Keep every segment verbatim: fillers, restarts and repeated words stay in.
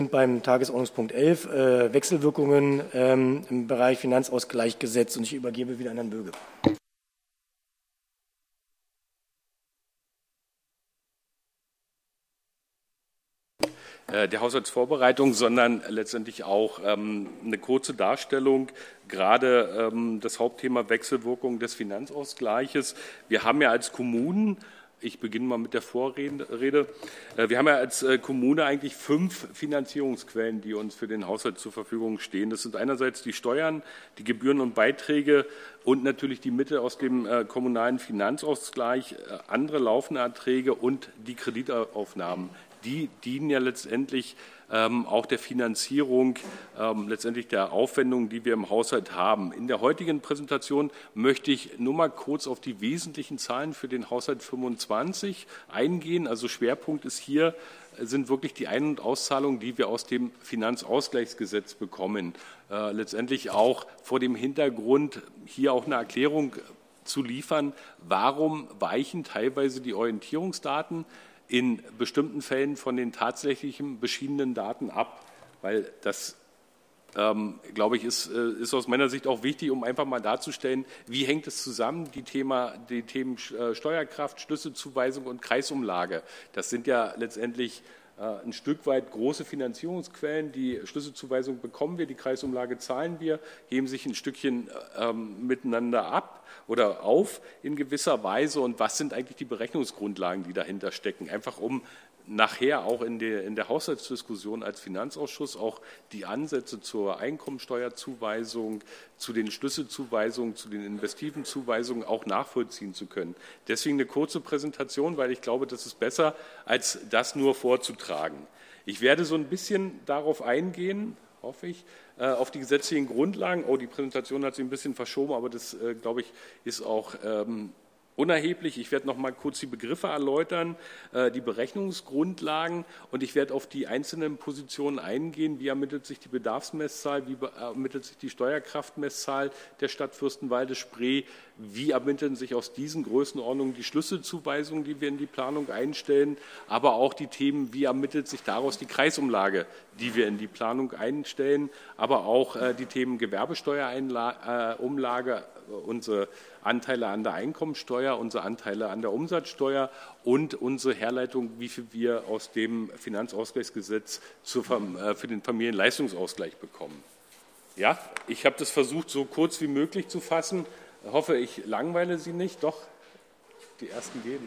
Beim Tagesordnungspunkt elf, äh, Wechselwirkungen ähm, im Bereich Finanzausgleichsgesetz, und ich übergebe wieder an Herrn Böge. Der Haushaltsvorbereitung, sondern letztendlich auch ähm, eine kurze Darstellung, gerade ähm, das Hauptthema Wechselwirkung des Finanzausgleiches. Wir haben ja als Kommunen, ich beginne mal mit der Vorrede, äh, wir haben ja als äh, Kommune eigentlich fünf Finanzierungsquellen, die uns für den Haushalt zur Verfügung stehen. Das sind einerseits die Steuern, die Gebühren und Beiträge und natürlich die Mittel aus dem äh, kommunalen Finanzausgleich, äh, andere laufende Erträge und die Kreditaufnahmen. Die dienen ja letztendlich ähm, auch der Finanzierung, ähm, letztendlich der Aufwendungen, die wir im Haushalt haben. In der heutigen Präsentation möchte ich nur mal kurz auf die wesentlichen Zahlen für den Haushalt fünfundzwanzig eingehen. Also Schwerpunkt ist hier, sind wirklich die Ein- und Auszahlungen, die wir aus dem Finanzausgleichsgesetz bekommen. Äh, letztendlich auch vor dem Hintergrund, hier auch eine Erklärung zu liefern, warum weichen teilweise die Orientierungsdaten in bestimmten Fällen von den tatsächlichen beschiedenen Daten ab, weil das, ähm, glaube ich, ist, ist aus meiner Sicht auch wichtig, um einfach mal darzustellen, wie hängt es zusammen, die, Thema, die Themen Steuerkraft, Schlüsselzuweisung und Kreisumlage. Das sind ja letztendlich äh, ein Stück weit große Finanzierungsquellen. Die Schlüsselzuweisung bekommen wir, die Kreisumlage zahlen wir, heben sich ein Stückchen ähm, miteinander ab oder auf in gewisser Weise, und was sind eigentlich die Berechnungsgrundlagen, die dahinter stecken, einfach um nachher auch in der, in der Haushaltsdiskussion als Finanzausschuss auch die Ansätze zur Einkommensteuerzuweisung, zu den Schlüsselzuweisungen, zu den investiven Zuweisungen auch nachvollziehen zu können. Deswegen eine kurze Präsentation, weil ich glaube, das ist besser, als das nur vorzutragen. Ich werde so ein bisschen darauf eingehen, hoffe ich, auf die gesetzlichen Grundlagen. Oh, die Präsentation hat sich ein bisschen verschoben, aber das, glaube ich, ist auch ähm, unerheblich. Ich werde noch mal kurz die Begriffe erläutern, die Berechnungsgrundlagen, und ich werde auf die einzelnen Positionen eingehen. Wie ermittelt sich die Bedarfsmesszahl? Wie ermittelt sich die Steuerkraftmesszahl der Stadt Fürstenwalde-Spree? Wie ermitteln sich aus diesen Größenordnungen die Schlüsselzuweisungen, die wir in die Planung einstellen? Aber auch die Themen, wie ermittelt sich daraus die Kreisumlage, die wir in die Planung einstellen? Aber auch die Themen Gewerbesteuerumlage, unsere Anteile an der Einkommensteuer, unsere Anteile an der Umsatzsteuer und unsere Herleitung, wie viel wir aus dem Finanzausgleichsgesetz für den Familienleistungsausgleich bekommen. Ja, ich habe das versucht, so kurz wie möglich zu fassen. Ich hoffe, ich langweile Sie nicht. Doch, die ersten gehen.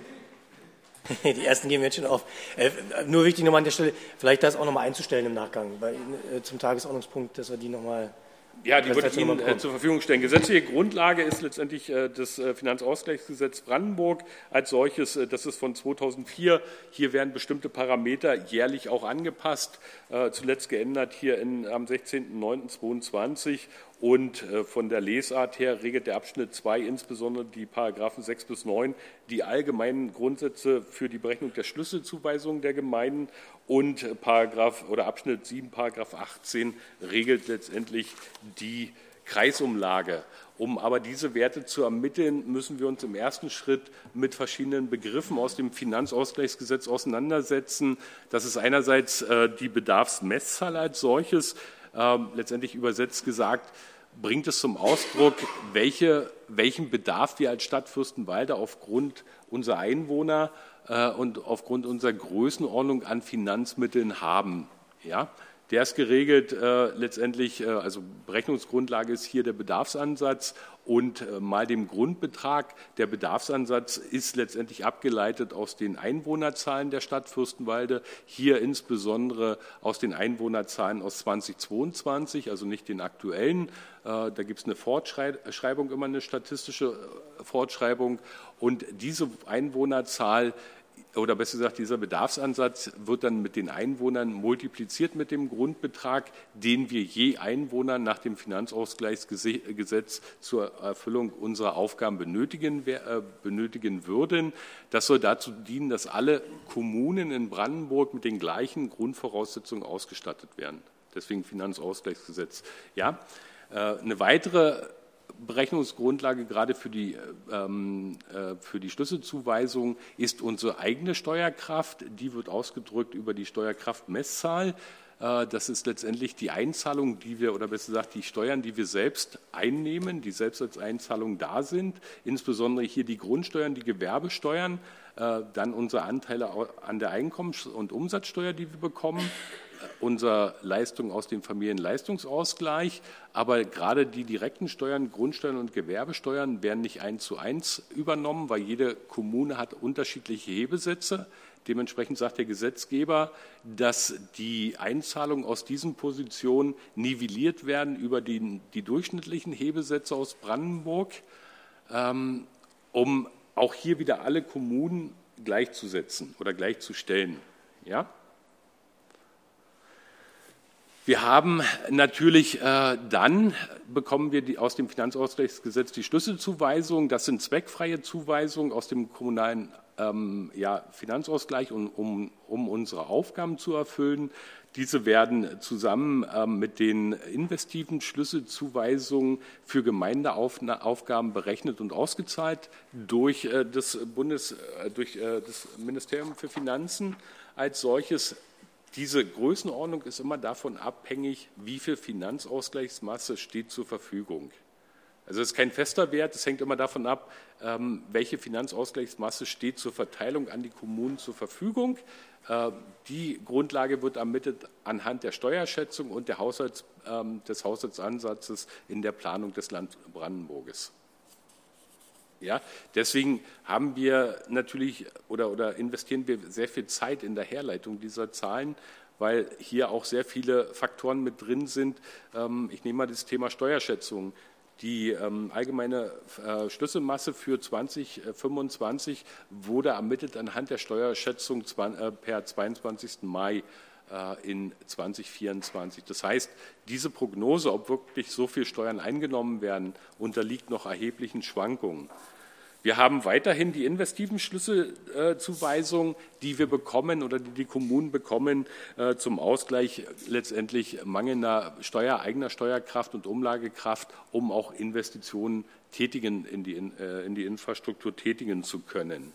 Die ersten gehen jetzt schon auf. Äh, nur wichtig nochmal an der Stelle, vielleicht das auch nochmal einzustellen im Nachgang, weil, äh, zum Tagesordnungspunkt, dass wir die nochmal... Ja, die würde ich Ihnen äh, zur Verfügung stellen. Gesetzliche Grundlage ist letztendlich äh, das äh, Finanzausgleichsgesetz Brandenburg als solches. Äh, das ist von zweitausendvier. Hier werden bestimmte Parameter jährlich auch angepasst, äh, zuletzt geändert hier in, am sechzehnten neunten zweiundzwanzig. Und äh, von der Lesart her regelt der Abschnitt zwei insbesondere die Paragraphen sechs bis neun die allgemeinen Grundsätze für die Berechnung der Schlüsselzuweisungen der Gemeinden, und Paragraph oder Abschnitt sieben, Paragraph achtzehn regelt letztendlich die Kreisumlage. Um aber diese Werte zu ermitteln, müssen wir uns im ersten Schritt mit verschiedenen Begriffen aus dem Finanzausgleichsgesetz auseinandersetzen. Das ist einerseits äh, die Bedarfsmesszahl als solches, äh, letztendlich übersetzt gesagt, bringt es zum Ausdruck, welche, welchen Bedarf wir als Stadt Fürstenwalde aufgrund unserer Einwohner äh, und aufgrund unserer Größenordnung an Finanzmitteln haben. Ja? Der ist geregelt äh, letztendlich, äh, also Berechnungsgrundlage ist hier der Bedarfsansatz und äh, mal dem Grundbetrag. Der Bedarfsansatz ist letztendlich abgeleitet aus den Einwohnerzahlen der Stadt Fürstenwalde, hier insbesondere aus den Einwohnerzahlen aus zweitausendzweiundzwanzig, also nicht den aktuellen. Äh, da gibt es eine Fortschreibung, immer eine statistische Fortschreibung, und diese Einwohnerzahl, oder besser gesagt, dieser Bedarfsansatz wird dann mit den Einwohnern multipliziert mit dem Grundbetrag, den wir je Einwohner nach dem Finanzausgleichsgesetz zur Erfüllung unserer Aufgaben benötigen, äh, benötigen würden. Das soll dazu dienen, dass alle Kommunen in Brandenburg mit den gleichen Grundvoraussetzungen ausgestattet werden. Deswegen Finanzausgleichsgesetz. Ja, äh, eine weitere Berechnungsgrundlage gerade für die, ähm, äh, für die Schlüsselzuweisung ist unsere eigene Steuerkraft. Die wird ausgedrückt über die Steuerkraftmesszahl. Das ist letztendlich die Einzahlung, die wir, oder besser gesagt, die Steuern, die wir selbst einnehmen, die selbst als Einzahlung da sind, insbesondere hier die Grundsteuern, die Gewerbesteuern, dann unsere Anteile an der Einkommens- und Umsatzsteuer, die wir bekommen, unsere Leistung aus dem Familienleistungsausgleich, aber gerade die direkten Steuern, Grundsteuern und Gewerbesteuern werden nicht eins zu eins übernommen, weil jede Kommune hat unterschiedliche Hebesätze. Dementsprechend sagt der Gesetzgeber, dass die Einzahlungen aus diesen Positionen nivelliert werden über die, die durchschnittlichen Hebesätze aus Brandenburg, ähm, um auch hier wieder alle Kommunen gleichzusetzen oder gleichzustellen. Ja? Wir haben natürlich äh, dann, bekommen wir die, aus dem Finanzausgleichsgesetz die Schlüsselzuweisungen, das sind zweckfreie Zuweisungen aus dem kommunalen ähm, ja, Finanzausgleich, um, um, um unsere Aufgaben zu erfüllen. Diese werden zusammen ähm, mit den investiven Schlüsselzuweisungen für Gemeindeaufgaben berechnet und ausgezahlt durch, äh, das, Bundes, äh, durch äh, das Ministerium für Finanzen als solches. Diese Größenordnung ist immer davon abhängig, wie viel Finanzausgleichsmasse steht zur Verfügung. Also es ist kein fester Wert, es hängt immer davon ab, welche Finanzausgleichsmasse steht zur Verteilung an die Kommunen zur Verfügung. Die Grundlage wird ermittelt anhand der Steuerschätzung und der Haushalts, des Haushaltsansatzes in der Planung des Landes Brandenburges. Ja, deswegen haben wir natürlich oder, oder investieren wir sehr viel Zeit in der Herleitung dieser Zahlen, weil hier auch sehr viele Faktoren mit drin sind. Ich nehme mal das Thema Steuerschätzung. Die ähm, allgemeine äh, Schlüsselmasse für zwanzig fünfundzwanzig wurde ermittelt anhand der Steuerschätzung zwan, äh, per zweiundzwanzigsten Mai äh, in zwanzig vierundzwanzig. Das heißt, diese Prognose, ob wirklich so viel Steuern eingenommen werden, unterliegt noch erheblichen Schwankungen. Wir haben weiterhin die investiven Schlüsselzuweisungen, die wir bekommen oder die die Kommunen bekommen zum Ausgleich letztendlich mangelnder Steuer, eigener Steuerkraft und Umlagekraft, um auch Investitionen tätigen, in die, in die Infrastruktur tätigen zu können.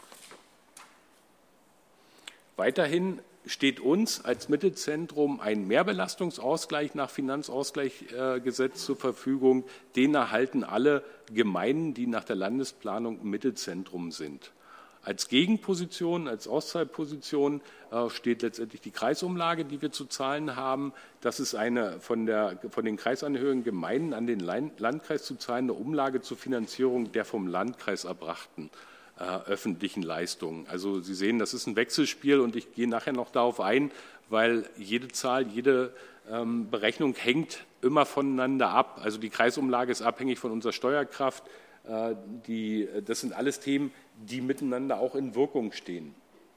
Weiterhin steht uns als Mittelzentrum ein Mehrbelastungsausgleich nach Finanzausgleichsgesetz zur Verfügung. Den erhalten alle Gemeinden, die nach der Landesplanung Mittelzentrum sind. Als Gegenposition, als Auszahlposition steht letztendlich die Kreisumlage, die wir zu zahlen haben. Das ist eine von, der, von den kreisangehörigen Gemeinden an den Landkreis zu zahlende Umlage zur Finanzierung der vom Landkreis erbrachten Äh, öffentlichen Leistungen. Also Sie sehen, das ist ein Wechselspiel und ich gehe nachher noch darauf ein, weil jede Zahl, jede ähm, Berechnung hängt immer voneinander ab. Also die Kreisumlage ist abhängig von unserer Steuerkraft. Äh, die, das sind alles Themen, die miteinander auch in Wirkung stehen.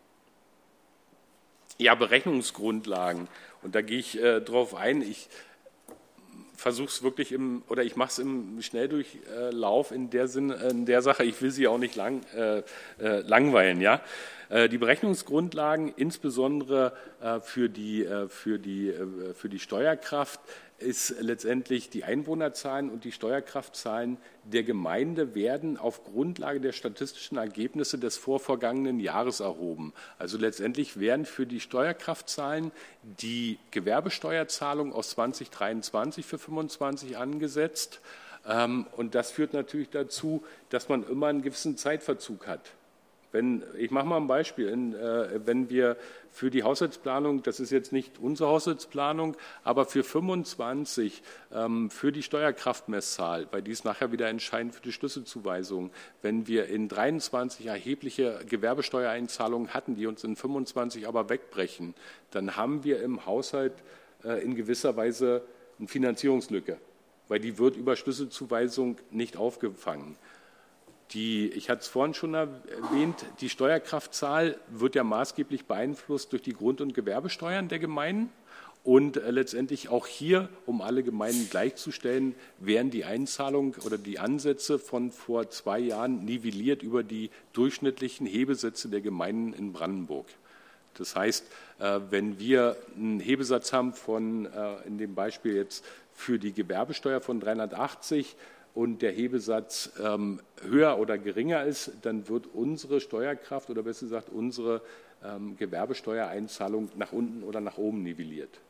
Ja, Berechnungsgrundlagen. Und da gehe ich äh, drauf ein. Ich versuche es wirklich im, oder ich mache es im Schnelldurchlauf in der Sinn, in der Sache, ich will Sie auch nicht lang, äh, äh, langweilen, ja. Äh, die Berechnungsgrundlagen, insbesondere äh, für die, äh, für die, äh, für die Steuerkraft, ist letztendlich die Einwohnerzahlen und die Steuerkraftzahlen der Gemeinde werden auf Grundlage der statistischen Ergebnisse des vorvergangenen Jahres erhoben. Also letztendlich werden für die Steuerkraftzahlen die Gewerbesteuerzahlung aus zweitausenddreiundzwanzig für fünfundzwanzig angesetzt. Und das führt natürlich dazu, dass man immer einen gewissen Zeitverzug hat. Wenn, ich mache mal ein Beispiel, in, äh, wenn wir für die Haushaltsplanung, das ist jetzt nicht unsere Haushaltsplanung, aber für fünfundzwanzig, ähm, für die Steuerkraftmesszahl, weil dies nachher wieder entscheidend für die Schlüsselzuweisung, wenn wir in dreiundzwanzig erhebliche Gewerbesteuereinzahlungen hatten, die uns in fünfundzwanzig aber wegbrechen, dann haben wir im Haushalt äh, in gewisser Weise eine Finanzierungslücke, weil die wird über Schlüsselzuweisung nicht aufgefangen. Die, ich hatte es vorhin schon erwähnt, die Steuerkraftzahl wird ja maßgeblich beeinflusst durch die Grund- und Gewerbesteuern der Gemeinden. Und äh, letztendlich auch hier, um alle Gemeinden gleichzustellen, werden die Einzahlungen oder die Ansätze von vor zwei Jahren nivelliert über die durchschnittlichen Hebesätze der Gemeinden in Brandenburg. Das heißt, äh, wenn wir einen Hebesatz haben von, äh, in dem Beispiel jetzt für die Gewerbesteuer von dreihundertachtzig, und der Hebesatz ähm, höher oder geringer ist, dann wird unsere Steuerkraft oder besser gesagt unsere ähm, Gewerbesteuereinzahlung nach unten oder nach oben nivelliert.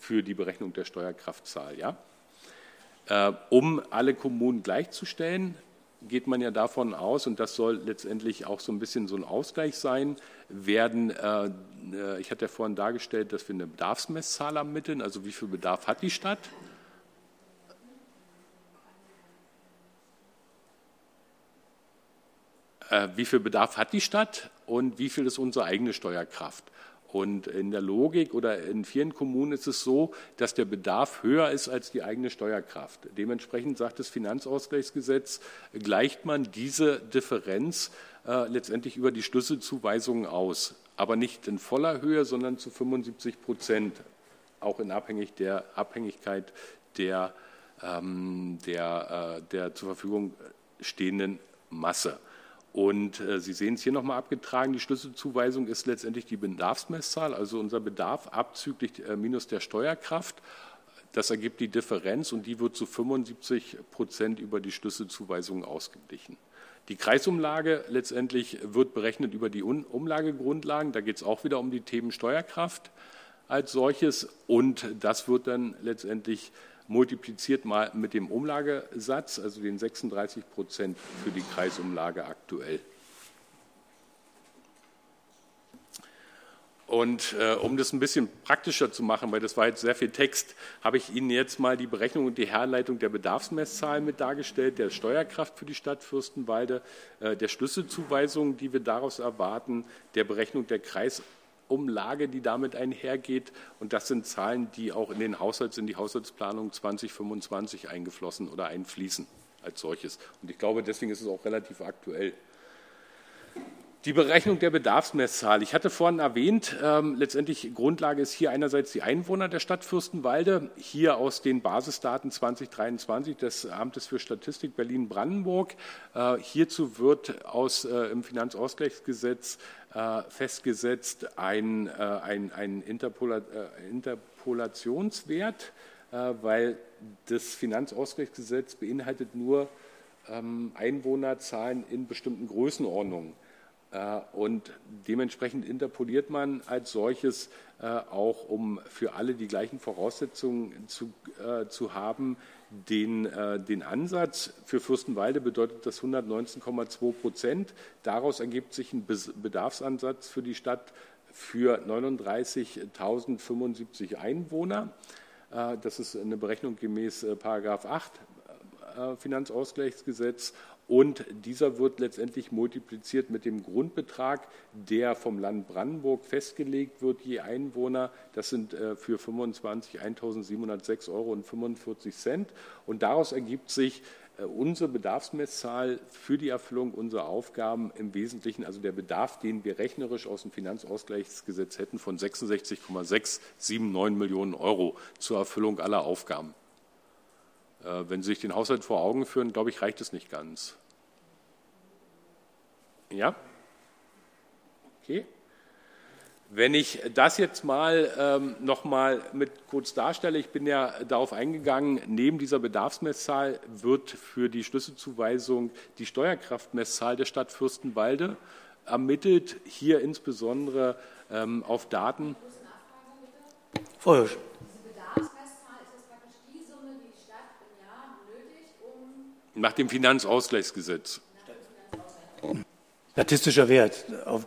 für die Berechnung der Steuerkraftzahl. Ja? Äh, um alle Kommunen gleichzustellen, geht man ja davon aus, und das soll letztendlich auch so ein bisschen so ein Ausgleich sein, werden, äh, ich hatte ja vorhin dargestellt, dass wir eine Bedarfsmesszahl ermitteln, also wie viel Bedarf hat die Stadt? Äh, wie viel Bedarf hat die Stadt und wie viel ist unsere eigene Steuerkraft? Und in der Logik oder in vielen Kommunen ist es so, dass der Bedarf höher ist als die eigene Steuerkraft. Dementsprechend sagt das Finanzausgleichsgesetz, gleicht man diese Differenz äh, letztendlich über die Schlüsselzuweisungen aus. Aber nicht in voller Höhe, sondern zu fünfundsiebzig Prozent, auch in Abhängig der, Abhängigkeit der, ähm, der, äh, der zur Verfügung stehenden Masse. Und äh, Sie sehen es hier nochmal abgetragen, die Schlüsselzuweisung ist letztendlich die Bedarfsmesszahl, also unser Bedarf abzüglich äh, minus der Steuerkraft. Das ergibt die Differenz und die wird zu fünfundsiebzig Prozent über die Schlüsselzuweisung ausgeglichen. Die Kreisumlage letztendlich wird berechnet über die Umlagegrundlagen, da geht es auch wieder um die Themen Steuerkraft als solches und das wird dann letztendlich multipliziert mal mit dem Umlagesatz, also den sechsunddreißig Prozent für die Kreisumlage aktuell. Und äh, um das ein bisschen praktischer zu machen, weil das war jetzt sehr viel Text, habe ich Ihnen jetzt mal die Berechnung und die Herleitung der Bedarfsmesszahlen mit dargestellt, der Steuerkraft für die Stadt Fürstenwalde, äh, der Schlüsselzuweisungen, die wir daraus erwarten, der Berechnung der Kreisumlage, die damit einhergeht. Und das sind Zahlen, die auch in den Haushalts, in die Haushaltsplanung zwanzig fünfundzwanzig eingeflossen oder einfließen als solches. Und ich glaube, deswegen ist es auch relativ aktuell. Die Berechnung der Bedarfsmesszahl. Ich hatte vorhin erwähnt, ähm, letztendlich Grundlage ist hier einerseits die Einwohner der Stadt Fürstenwalde, hier aus den Basisdaten zwanzig dreiundzwanzig des Amtes für Statistik Berlin-Brandenburg. Äh, hierzu wird aus, äh, im Finanzausgleichsgesetz äh, festgesetzt ein, äh, ein, ein Interpola, äh, Interpolationswert, äh, weil das Finanzausgleichsgesetz beinhaltet nur ähm, Einwohnerzahlen in bestimmten Größenordnungen. Und dementsprechend interpoliert man als solches auch, um für alle die gleichen Voraussetzungen zu, äh, zu haben, den, äh, den Ansatz. Für Fürstenwalde bedeutet das hundertneunzehn Komma zwei Prozent. Daraus ergibt sich ein Bedarfsansatz für die Stadt für neununddreißigtausendfünfundsiebzig Einwohner. Äh, das ist eine Berechnung gemäß äh, Paragraph acht äh, Finanzausgleichsgesetz. Und dieser wird letztendlich multipliziert mit dem Grundbetrag, der vom Land Brandenburg festgelegt wird, je Einwohner. Das sind für fünfundzwanzig eintausendsiebenhundertsechs Euro und fünfundvierzig Cent. Und daraus ergibt sich unsere Bedarfsmesszahl für die Erfüllung unserer Aufgaben im Wesentlichen, also der Bedarf, den wir rechnerisch aus dem Finanzausgleichsgesetz hätten, von sechsundsechzig Komma sechshundertneunundsiebzig Millionen Euro zur Erfüllung aller Aufgaben. Wenn Sie sich den Haushalt vor Augen führen, glaube ich, reicht es nicht ganz. Ja? Okay. Wenn ich das jetzt mal ähm, noch mal mit kurz darstelle, ich bin ja darauf eingegangen, neben dieser Bedarfsmesszahl wird für die Schlüsselzuweisung die Steuerkraftmesszahl der Stadt Fürstenwalde ermittelt, hier insbesondere ähm, auf Daten. Frau Hirsch. Nach dem Finanzausgleichsgesetz. Statistischer Wert. Auf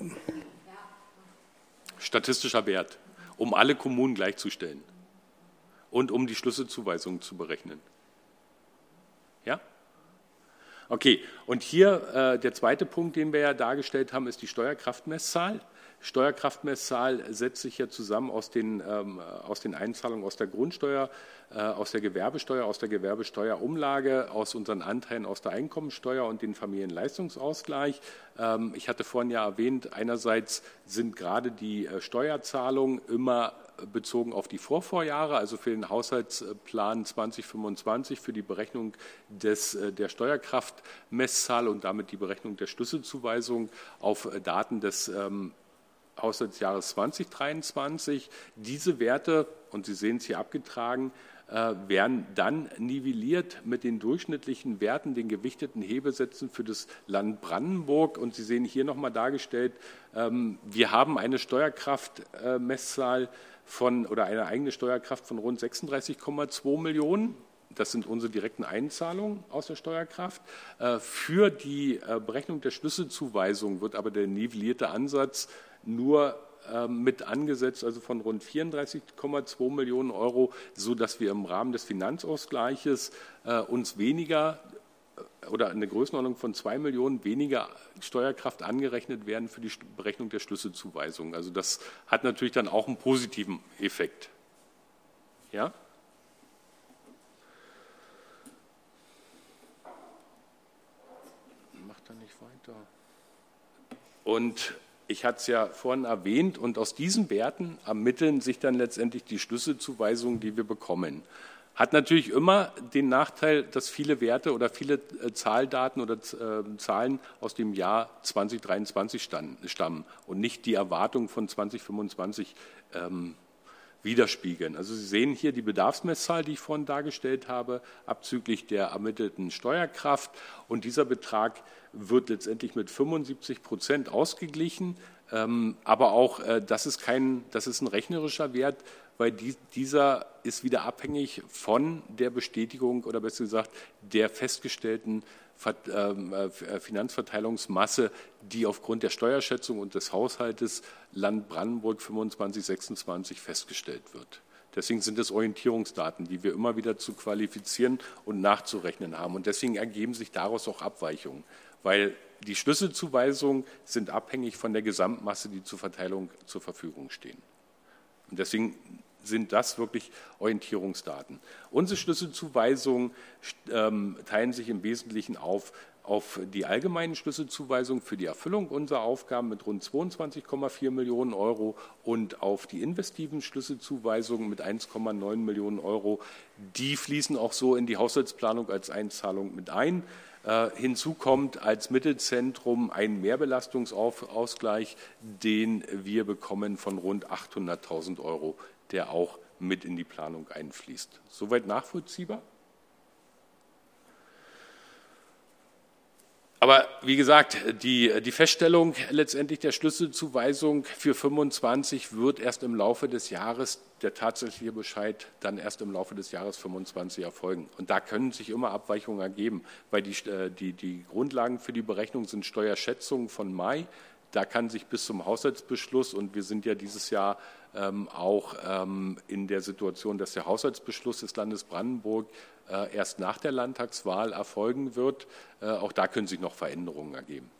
Statistischer Wert, um alle Kommunen gleichzustellen und um die Schlüsselzuweisungen zu berechnen. Ja? Okay, und hier äh, der zweite Punkt, den wir ja dargestellt haben, ist die Steuerkraftmesszahl. Steuerkraftmesszahl setzt sich ja zusammen aus den, ähm, aus den Einzahlungen aus der Grundsteuer, äh, aus der Gewerbesteuer, aus der Gewerbesteuerumlage, aus unseren Anteilen aus der Einkommensteuer und den Familienleistungsausgleich. Ähm, ich hatte vorhin ja erwähnt, einerseits sind gerade die äh, Steuerzahlungen immer bezogen auf die Vorvorjahre, also für den Haushaltsplan zwanzig fünfundzwanzig, für die Berechnung des, der Steuerkraftmesszahl und damit die Berechnung der Schlüsselzuweisung auf Daten des ähm, Haushaltsjahres zwanzig dreiundzwanzig. Diese Werte, und Sie sehen es hier abgetragen, äh, werden dann nivelliert mit den durchschnittlichen Werten, den gewichteten Hebesätzen für das Land Brandenburg. Und Sie sehen hier nochmal dargestellt, ähm, wir haben eine Steuerkraftmesszahl von oder eine eigene Steuerkraft von rund sechsunddreißig Komma zwei Millionen. Das sind unsere direkten Einzahlungen aus der Steuerkraft. Für die Berechnung der Schlüsselzuweisung wird aber der nivellierte Ansatz nur mit angesetzt, also von rund vierunddreißig Komma zwei Millionen Euro, sodass wir im Rahmen des Finanzausgleiches uns weniger oder eine Größenordnung von zwei Millionen weniger Steuerkraft angerechnet werden für die Berechnung der Schlüsselzuweisung. Also das hat natürlich dann auch einen positiven Effekt. Ja? Macht er nicht weiter. Und ich hatte es ja vorhin erwähnt, und aus diesen Werten ermitteln sich dann letztendlich die Schlüsselzuweisungen, die wir bekommen. Hat natürlich immer den Nachteil, dass viele Werte oder viele Zahldaten oder Zahlen aus dem Jahr zweitausenddreiundzwanzig stammen und nicht die Erwartung von zweitausendfünfundzwanzig ähm, widerspiegeln. Also Sie sehen hier die Bedarfsmesszahl, die ich vorhin dargestellt habe, abzüglich der ermittelten Steuerkraft. Und dieser Betrag wird letztendlich mit fünfundsiebzig Prozent ausgeglichen. Ähm, aber auch äh, das ist kein, das ist ein rechnerischer Wert, weil die, dieser ist wieder abhängig von der Bestätigung oder besser gesagt der festgestellten Finanzverteilungsmasse, die aufgrund der Steuerschätzung und des Haushaltes Land Brandenburg fünfundzwanzig sechsundzwanzig festgestellt wird. Deswegen sind es Orientierungsdaten, die wir immer wieder zu qualifizieren und nachzurechnen haben. Und deswegen ergeben sich daraus auch Abweichungen, weil die Schlüsselzuweisungen sind abhängig von der Gesamtmasse, die zur Verteilung zur Verfügung stehen. Und deswegen sind das wirklich Orientierungsdaten. Unsere Schlüsselzuweisungen ähm, teilen sich im Wesentlichen auf, auf die allgemeinen Schlüsselzuweisungen für die Erfüllung unserer Aufgaben mit rund zweiundzwanzig Komma vier Millionen Euro und auf die investiven Schlüsselzuweisungen mit eins Komma neun Millionen Euro. Die fließen auch so in die Haushaltsplanung als Einzahlung mit ein. Äh, hinzu kommt als Mittelzentrum ein Mehrbelastungsausgleich, den wir bekommen von rund achthunderttausend Euro, der auch mit in die Planung einfließt. Soweit nachvollziehbar? Aber wie gesagt, die, die Feststellung letztendlich der Schlüsselzuweisung für fünfundzwanzig wird erst im Laufe des Jahres, der tatsächliche Bescheid dann erst im Laufe des Jahres fünfundzwanzig erfolgen. Und da können sich immer Abweichungen ergeben, weil die, die, die Grundlagen für die Berechnung sind Steuerschätzungen von Mai. Da kann sich bis zum Haushaltsbeschluss, und wir sind ja dieses Jahr ähm, auch ähm, in der Situation, dass der Haushaltsbeschluss des Landes Brandenburg äh, erst nach der Landtagswahl erfolgen wird, äh, auch da können sich noch Veränderungen ergeben.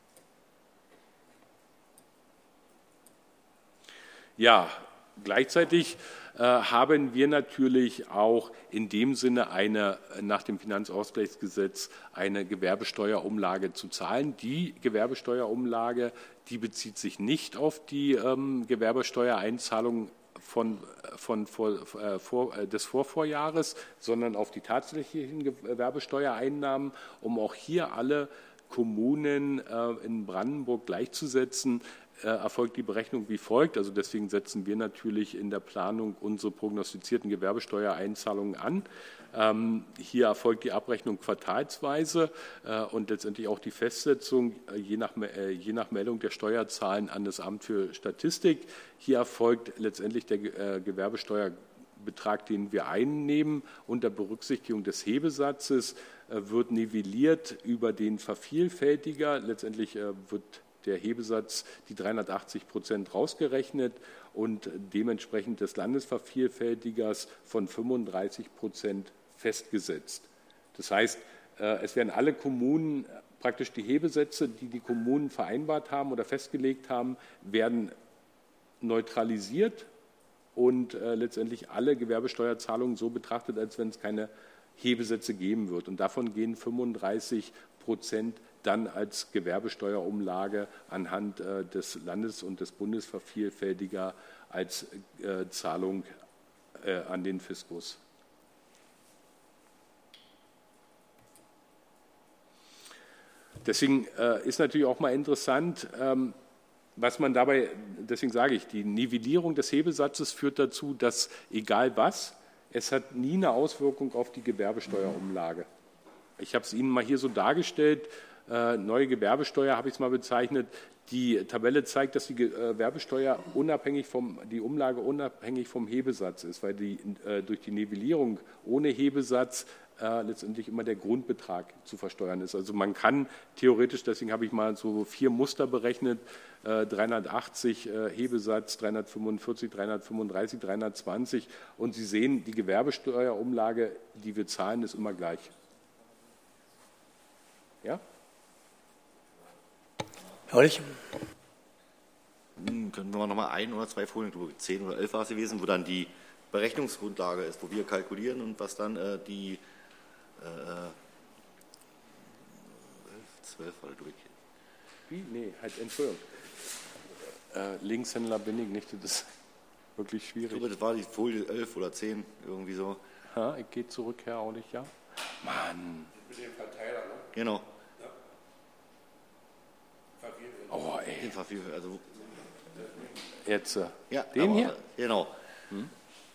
Ja, gleichzeitig äh, haben wir natürlich auch in dem Sinne eine, nach dem Finanzausgleichsgesetz eine Gewerbesteuerumlage zu zahlen. Die Gewerbesteuerumlage, die bezieht sich nicht auf die ähm, Gewerbesteuereinzahlung von, von, von, äh, vor, äh, des Vorvorjahres, sondern auf die tatsächlichen Gewerbesteuereinnahmen, um auch hier alle Kommunen äh, in Brandenburg gleichzusetzen. Erfolgt die Berechnung wie folgt. Also deswegen setzen wir natürlich in der Planung unsere prognostizierten Gewerbesteuereinzahlungen an. Ähm, hier erfolgt die Abrechnung quartalsweise äh, und letztendlich auch die Festsetzung äh, je, nach, äh, je nach Meldung der Steuerzahlen an das Amt für Statistik. Hier erfolgt letztendlich der äh, Gewerbesteuerbetrag, den wir einnehmen, unter Berücksichtigung des Hebesatzes, äh, wird nivelliert über den Vervielfältiger. Letztendlich äh, wird der Hebesatz die dreihundertachtzig Prozent rausgerechnet und dementsprechend des Landesvervielfältigers von fünfunddreißig Prozent festgesetzt. Das heißt, es werden alle Kommunen, praktisch die Hebesätze, die die Kommunen vereinbart haben oder festgelegt haben, werden neutralisiert und letztendlich alle Gewerbesteuerzahlungen so betrachtet, als wenn es keine Hebesätze geben wird. Und davon gehen fünfunddreißig Prozent dann als Gewerbesteuerumlage anhand äh, des Landes- und des Bundesvervielfältiger als äh, Zahlung äh, an den Fiskus. Deswegen äh, ist natürlich auch mal interessant, ähm, was man dabei, deswegen sage ich, die Nivellierung des Hebesatzes führt dazu, dass egal was, es hat nie eine Auswirkung auf die Gewerbesteuerumlage. Ich habe es Ihnen mal hier so dargestellt. äh, neue Gewerbesteuer, habe ich es mal bezeichnet. Die Tabelle zeigt, dass die Gewerbesteuer unabhängig vom, die Umlage unabhängig vom Hebesatz ist, weil die äh, durch die Nivellierung ohne Hebesatz äh, letztendlich immer der Grundbetrag zu versteuern ist. Also man kann theoretisch, deswegen habe ich mal so vier Muster berechnet, äh, dreihundertachtzig äh, Hebesatz, dreihundertfünfundvierzig, dreihundertfünfunddreißig, dreihundertzwanzig und Sie sehen, die Gewerbesteuerumlage, die wir zahlen, ist immer gleich. Ja? Herrlich. Hm, können wir noch mal ein oder zwei Folien, zehn oder elf war es gewesen, wo dann die Berechnungsgrundlage ist, wo wir kalkulieren und was dann äh, die äh, zwölf war durch. Wie? Nee, halt, Entschuldigung. Äh, Linkshändler bin ich nicht, das ist wirklich schwierig. Ich glaube, das war die Folie elf oder zehn, irgendwie so. Ha, ich gehe zurück, Herr Aulich, ja? Mann. Mit dem Verteiler, ne? Genau. Oh, ey. Also, Jetzt, äh, ja, den aber, hier? Genau. Hm?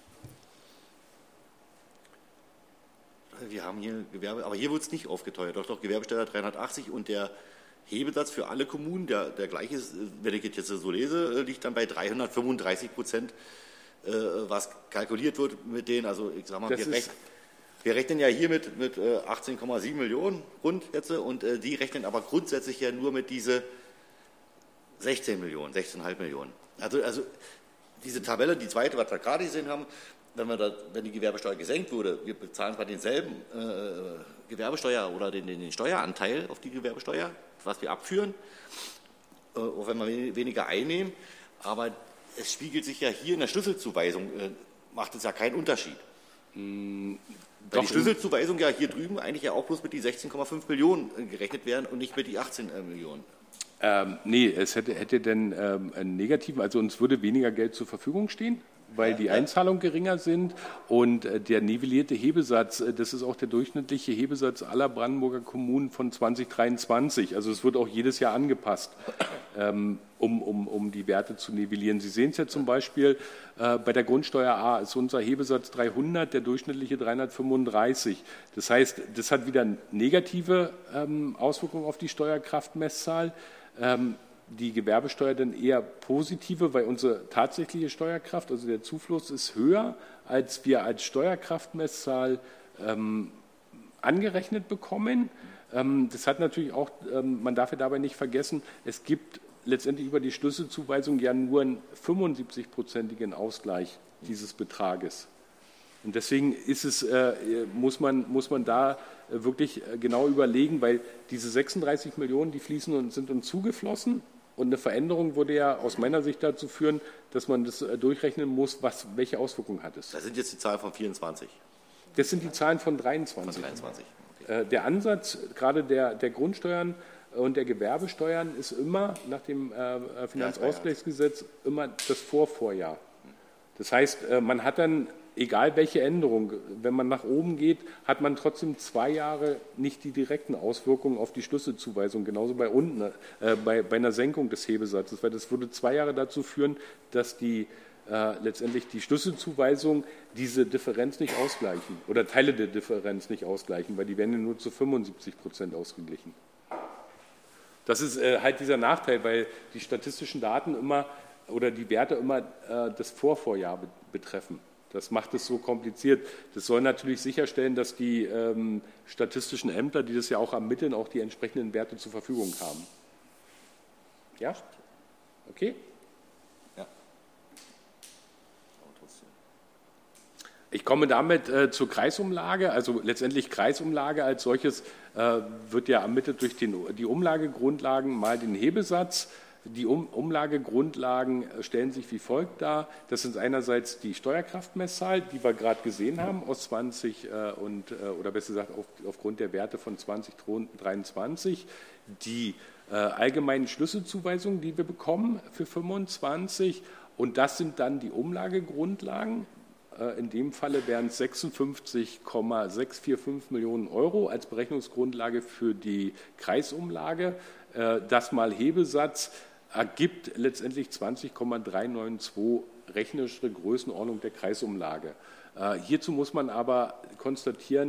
Wir haben hier Gewerbe, aber hier wird es nicht aufgeteuert. Doch, doch, Gewerbesteuer dreihundertachtzig und der Hebesatz für alle Kommunen, der, der gleiche ist, wenn ich jetzt so lese, liegt dann bei dreihundertfünfunddreißig Prozent, äh, was kalkuliert wird mit denen. Also, ich sag mal, wir, rechnen, wir rechnen ja hier mit, mit äh, achtzehn Komma sieben Millionen rund jetzt und äh, die rechnen aber grundsätzlich ja nur mit diese sechzehn Millionen, sechzehn Komma fünf Millionen. Also, also diese Tabelle, die zweite, was wir gerade gesehen haben, wenn, wir da, wenn die Gewerbesteuer gesenkt würde, wir bezahlen zwar denselben äh, Gewerbesteuer oder den, den, den Steueranteil auf die Gewerbesteuer, was wir abführen, äh, auch wenn wir weniger einnehmen, aber es spiegelt sich ja hier in der Schlüsselzuweisung, äh, macht es ja keinen Unterschied. Hm, Weil die Schlüsselzuweisung ja hier drüben eigentlich ja auch bloß mit die sechzehn Komma fünf Millionen gerechnet werden und nicht mit die achtzehn Millionen. Ähm, nee, es hätte, hätte denn ähm, einen negativen, also uns würde weniger Geld zur Verfügung stehen, weil die Einzahlungen geringer sind und äh, der nivellierte Hebesatz, äh, das ist auch der durchschnittliche Hebesatz aller Brandenburger Kommunen von zwanzig dreiundzwanzig. Also es wird auch jedes Jahr angepasst, ähm, um, um, um die Werte zu nivellieren. Sie sehen es ja zum Beispiel, äh, bei der Grundsteuer A ist unser Hebesatz dreihundert, der durchschnittliche dreihundertfünfunddreißig. Das heißt, das hat wieder negative ähm, Auswirkungen auf die Steuerkraftmesszahl. Ähm, die Gewerbesteuer dann eher positive, weil unsere tatsächliche Steuerkraft, also der Zufluss, ist höher, als wir als Steuerkraftmesszahl ähm, angerechnet bekommen. Ähm, das hat natürlich auch, ähm, man darf ja dabei nicht vergessen, es gibt letztendlich über die Schlüsselzuweisung ja nur einen fünfundsiebzig-prozentigen Ausgleich dieses Betrages. Und deswegen ist es, äh, muss man, muss man da wirklich genau überlegen, weil diese sechsunddreißig Millionen, die fließen und sind uns zugeflossen. Und eine Veränderung würde ja aus meiner Sicht dazu führen, dass man das durchrechnen muss, was, welche Auswirkungen hat es. Das sind jetzt die Zahlen von vierundzwanzig. Das sind die Zahlen von dreiundzwanzig. Von dreiundzwanzig. Okay. Der Ansatz gerade der, der Grundsteuern und der Gewerbesteuern ist immer nach dem äh, Finanzausgleichsgesetz immer das Vorvorjahr. Das heißt, man hat dann, egal welche Änderung, wenn man nach oben geht, hat man trotzdem zwei Jahre nicht die direkten Auswirkungen auf die Schlüsselzuweisung, genauso bei unten, äh, bei, bei einer Senkung des Hebesatzes, weil das würde zwei Jahre dazu führen, dass die äh, letztendlich die Schlüsselzuweisung diese Differenz nicht ausgleichen oder Teile der Differenz nicht ausgleichen, weil die werden ja nur zu fünfundsiebzig Prozent ausgeglichen. Das ist äh, halt dieser Nachteil, weil die statistischen Daten immer oder die Werte immer äh, das Vorvorjahr be betreffen. Das macht es so kompliziert. Das soll natürlich sicherstellen, dass die ähm, statistischen Ämter, die das ja auch ermitteln, auch die entsprechenden Werte zur Verfügung haben. Ja? Okay? Ja. Ich komme damit äh, zur Kreisumlage. Also letztendlich Kreisumlage als solches äh, wird ja ermittelt durch den, die Umlagegrundlagen mal den Hebesatz. Die um Umlagegrundlagen stellen sich wie folgt dar. Das sind einerseits die Steuerkraftmesszahl, die wir gerade gesehen haben, aus zwanzig äh, und, äh, oder besser gesagt auf, aufgrund der Werte von zwanzig dreiundzwanzig, die äh, allgemeinen Schlüsselzuweisungen, die wir bekommen für fünfundzwanzig, und das sind dann die Umlagegrundlagen. Äh, in dem Falle wären es sechsundfünfzig Komma sechshundertfünfundvierzig Millionen Euro als Berechnungsgrundlage für die Kreisumlage. Äh, das mal Hebesatz ergibt letztendlich zwanzig Komma dreihundertzweiundneunzig rechnerische Größenordnung der Kreisumlage. Äh, hierzu muss man aber konstatieren,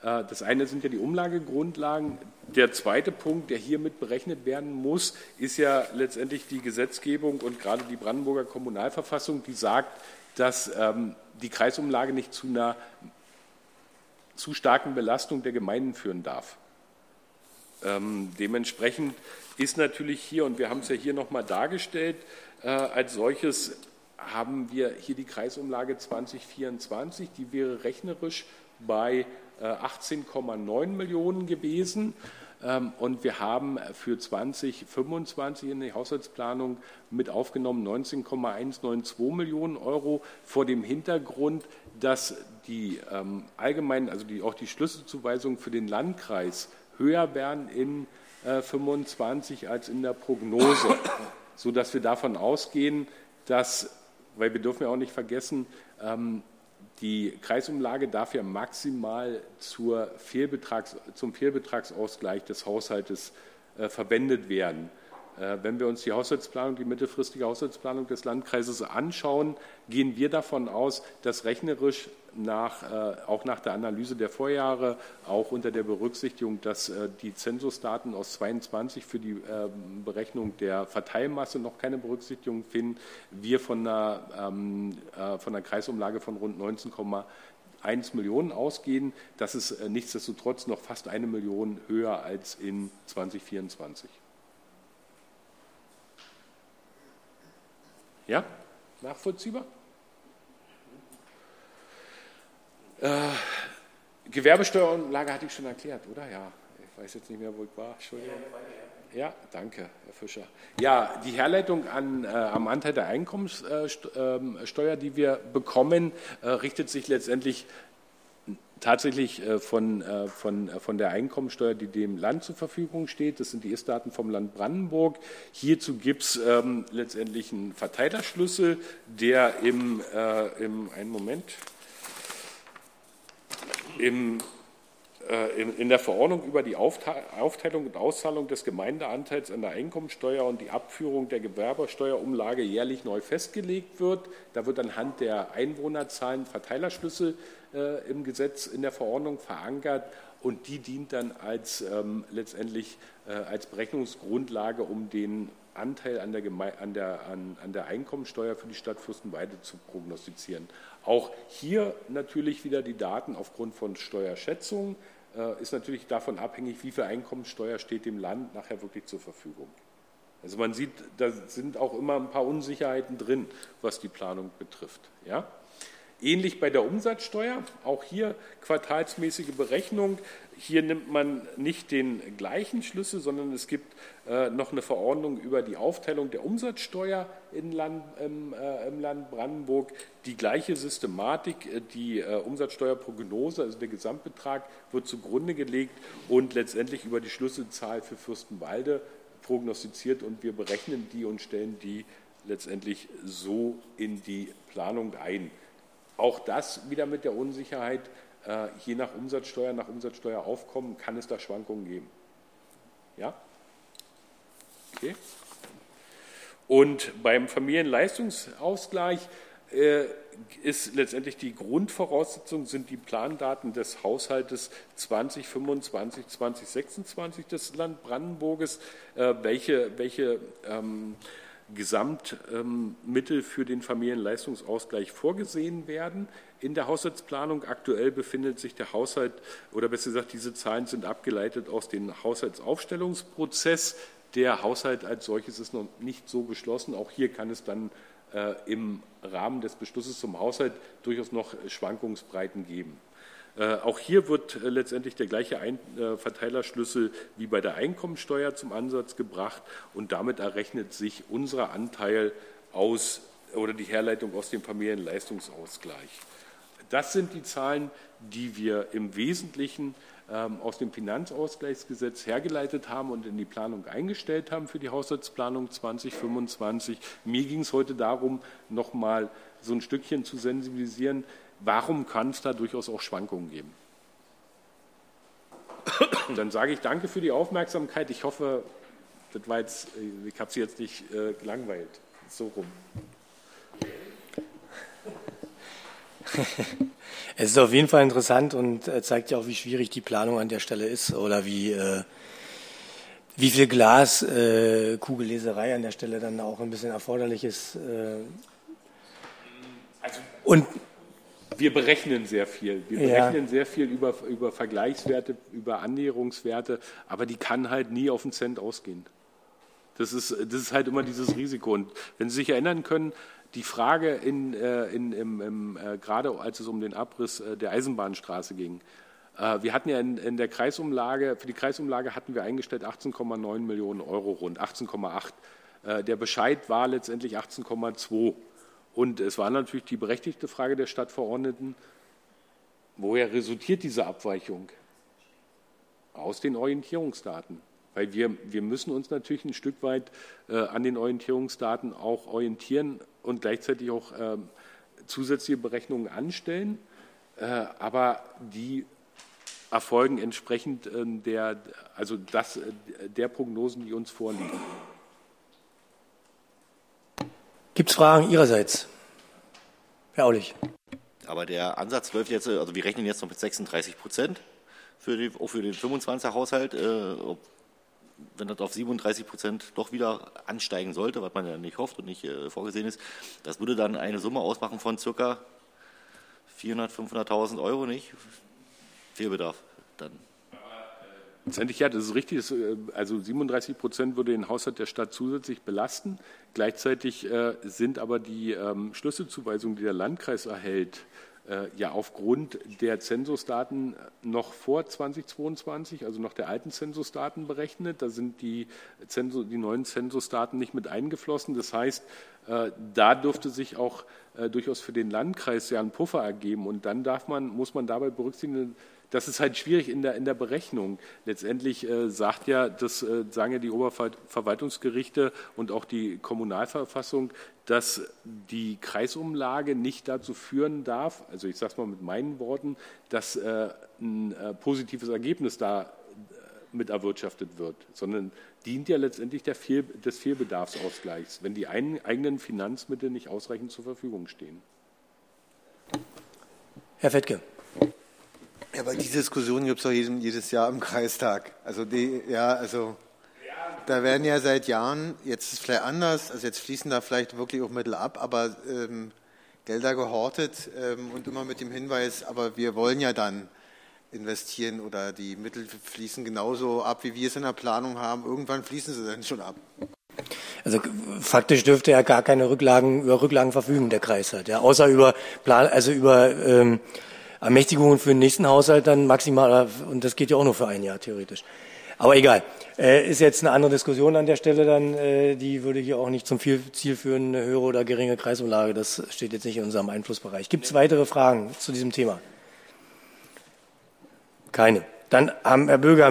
Das eine sind ja die Umlagegrundlagen. Der zweite Punkt, der hier mit berechnet werden muss, ist ja letztendlich die Gesetzgebung und gerade die Brandenburger Kommunalverfassung, die sagt, dass ähm, die Kreisumlage nicht zu einer zu starken Belastung der Gemeinden führen darf. Ähm, dementsprechend ist natürlich hier, und wir haben es ja hier nochmal dargestellt, äh, als solches haben wir hier die Kreisumlage zwanzig vierundzwanzig, die wäre rechnerisch bei äh, achtzehn Komma neun Millionen gewesen. Ähm, und wir haben für zwanzig fünfundzwanzig in die Haushaltsplanung mit aufgenommen neunzehn Komma hundertzweiundneunzig Millionen Euro vor dem Hintergrund, dass die ähm, allgemeinen, also die, auch die Schlüsselzuweisungen für den Landkreis höher werden in äh, fünfundzwanzig als in der Prognose, sodass wir davon ausgehen, dass, weil wir dürfen ja auch nicht vergessen, ähm, die Kreisumlage darf ja maximal zur Fehlbetrags, zum Fehlbetragsausgleich des Haushaltes äh, verwendet werden. Äh, wenn wir uns die Haushaltsplanung, die mittelfristige Haushaltsplanung des Landkreises anschauen, gehen wir davon aus, dass rechnerisch nach, äh, auch nach der Analyse der Vorjahre, auch unter der Berücksichtigung, dass äh, die Zensusdaten aus zweiundzwanzig für die äh, Berechnung der Verteilmasse noch keine Berücksichtigung finden, wir von einer, ähm, äh, von einer Kreisumlage von rund neunzehn Komma eins Millionen ausgehen. Das ist äh, nichtsdestotrotz noch fast eine Million höher als in zwanzig vierundzwanzig. Ja, nachvollziehbar? Äh, Gewerbesteuerumlage hatte ich schon erklärt, oder? Ja, ich weiß jetzt nicht mehr, wo ich war. Entschuldigung. Ja, danke, Herr Fischer. Ja, die Herleitung an, äh, am Anteil der Einkommenssteuer, die wir bekommen, äh, richtet sich letztendlich tatsächlich äh, von, äh, von, äh, von der Einkommensteuer, die dem Land zur Verfügung steht. Das sind die Ist-Daten vom Land Brandenburg. Hierzu gibt es ähm, letztendlich einen Verteilerschlüssel, der im, äh, im einen Moment, im in der Verordnung über die Aufteilung und Auszahlung des Gemeindeanteils an der Einkommensteuer und die Abführung der Gewerbesteuerumlage jährlich neu festgelegt wird. Da wird anhand der Einwohnerzahlen Verteilerschlüssel äh, im Gesetz in der Verordnung verankert und die dient dann als ähm, letztendlich äh, als Berechnungsgrundlage, um den Anteil an der, Geme an, der, an, an der Einkommensteuer für die Stadt Fürstenwalde zu prognostizieren. Auch hier natürlich wieder die Daten aufgrund von Steuerschätzungen, äh, ist natürlich davon abhängig, wie viel Einkommensteuer steht dem Land nachher wirklich zur Verfügung. Also man sieht, da sind auch immer ein paar Unsicherheiten drin, was die Planung betrifft. Ja? Ähnlich bei der Umsatzsteuer, auch hier quartalsmäßige Berechnung. Hier nimmt man nicht den gleichen Schlüssel, sondern es gibt äh, noch eine Verordnung über die Aufteilung der Umsatzsteuer in Land, im, äh, im Land Brandenburg. Die gleiche Systematik, äh, die äh, Umsatzsteuerprognose, also der Gesamtbetrag, wird zugrunde gelegt und letztendlich über die Schlüsselzahl für Fürstenwalde prognostiziert und wir berechnen die und stellen die letztendlich so in die Planung ein. Auch das wieder mit der Unsicherheit, äh, je nach Umsatzsteuer, nach Umsatzsteueraufkommen kann es da Schwankungen geben. Ja? Okay. Und beim Familienleistungsausgleich äh, ist letztendlich die Grundvoraussetzung, sind die Plandaten des Haushaltes zwanzig fünfundzwanzig, zwanzig sechsundzwanzig des Land Brandenburges, äh, welche, welche ähm, Gesamtmittel für den Familienleistungsausgleich vorgesehen werden. In der Haushaltsplanung aktuell befindet sich der Haushalt, oder besser gesagt, diese Zahlen sind abgeleitet aus dem Haushaltsaufstellungsprozess. Der Haushalt als solches ist noch nicht so beschlossen. Auch hier kann es dann äh, im Rahmen des Beschlusses zum Haushalt durchaus noch Schwankungsbreiten geben. Äh, auch hier wird äh, letztendlich der gleiche Ein äh, Verteilerschlüssel wie bei der Einkommensteuer zum Ansatz gebracht und damit errechnet sich unser Anteil aus oder die Herleitung aus dem Familienleistungsausgleich. Das sind die Zahlen, die wir im Wesentlichen ähm, aus dem Finanzausgleichsgesetz hergeleitet haben und in die Planung eingestellt haben für die Haushaltsplanung zwanzig fünfundzwanzig. Mir ging es heute darum, noch mal so ein Stückchen zu sensibilisieren. Warum kann es da durchaus auch Schwankungen geben? Dann sage ich danke für die Aufmerksamkeit. Ich hoffe, das war jetzt, ich habe Sie jetzt nicht äh, gelangweilt. So rum. Es ist auf jeden Fall interessant und zeigt ja auch, wie schwierig die Planung an der Stelle ist oder wie, äh, wie viel Glas, äh, Kugelleserei an der Stelle dann auch ein bisschen erforderlich ist. Äh, also, und wir berechnen sehr viel. Wir ja. berechnen sehr viel über, über Vergleichswerte, über Annäherungswerte, aber die kann halt nie auf einen Cent ausgehen. Das ist, das ist halt immer dieses Risiko. Und wenn Sie sich erinnern können, die Frage, in, äh, in, im, im, äh, gerade als es um den Abriss äh, der Eisenbahnstraße ging, äh, wir hatten ja in, in der Kreisumlage, für die Kreisumlage hatten wir eingestellt achtzehn Komma neun Millionen Euro rund, achtzehn Komma acht. Äh, der Bescheid war letztendlich achtzehn Komma zwei. Und es war natürlich die berechtigte Frage der Stadtverordneten, woher resultiert diese Abweichung? Aus den Orientierungsdaten. Weil wir, wir müssen uns natürlich ein Stück weit äh, an den Orientierungsdaten auch orientieren und gleichzeitig auch äh, zusätzliche Berechnungen anstellen. Äh, aber die erfolgen entsprechend äh, der, also das, äh, der Prognosen, die uns vorliegen. Gibt es Fragen Ihrerseits? Herr Aulich. Aber der Ansatz läuft jetzt, also wir rechnen jetzt noch mit sechsunddreißig Prozent für die, auch für den fünfundzwanziger Haushalt. Äh, ob, wenn das auf siebenunddreißig Prozent doch wieder ansteigen sollte, was man ja nicht hofft und nicht äh, vorgesehen ist, das würde dann eine Summe ausmachen von circa vierhunderttausend, fünfhunderttausend Euro, nicht? Fehlbedarf dann. Letztendlich ja, das ist richtig. Also siebenunddreißig Prozent würde den Haushalt der Stadt zusätzlich belasten. Gleichzeitig äh, sind aber die ähm, Schlüsselzuweisungen, die der Landkreis erhält, äh, ja aufgrund der Zensusdaten noch vor zweitausendzweiundzwanzig, also noch der alten Zensusdaten berechnet. Da sind die, Zensus, die neuen Zensusdaten nicht mit eingeflossen. Das heißt, äh, da dürfte sich auch äh, durchaus für den Landkreis ja ein Puffer ergeben. Und dann darf man, muss man dabei berücksichtigen, das ist halt schwierig in der, in der Berechnung. Letztendlich äh, sagt ja, das äh, sagen ja die Oberverwaltungsgerichte und auch die Kommunalverfassung, dass die Kreisumlage nicht dazu führen darf, also ich sage es mal mit meinen Worten, dass äh, ein äh, positives Ergebnis da äh, mit erwirtschaftet wird, sondern dient ja letztendlich der Fehl, des Fehlbedarfsausgleichs, wenn die ein, eigenen Finanzmittel nicht ausreichend zur Verfügung stehen. Herr Fettke. Ja, aber diese Diskussion gibt es doch jedem, jedes Jahr im Kreistag. Also die, ja, also da werden ja seit Jahren, jetzt ist es vielleicht anders, also jetzt fließen da vielleicht wirklich auch Mittel ab, aber ähm, Gelder gehortet ähm, und immer mit dem Hinweis, aber wir wollen ja dann investieren oder die Mittel fließen genauso ab, wie wir es in der Planung haben. Irgendwann fließen sie dann schon ab. Also faktisch dürfte er gar keine Rücklagen über Rücklagen verfügen, der Kreis hat, ja, außer über Plan, also über ähm, Ermächtigungen für den nächsten Haushalt dann maximal, und das geht ja auch nur für ein Jahr theoretisch. Aber egal, äh, ist jetzt eine andere Diskussion an der Stelle dann, äh, die würde hier auch nicht zum Ziel führen, eine höhere oder geringe Kreisumlage, das steht jetzt nicht in unserem Einflussbereich. Gibt es weitere Fragen zu diesem Thema? Keine. Dann haben Herr Böger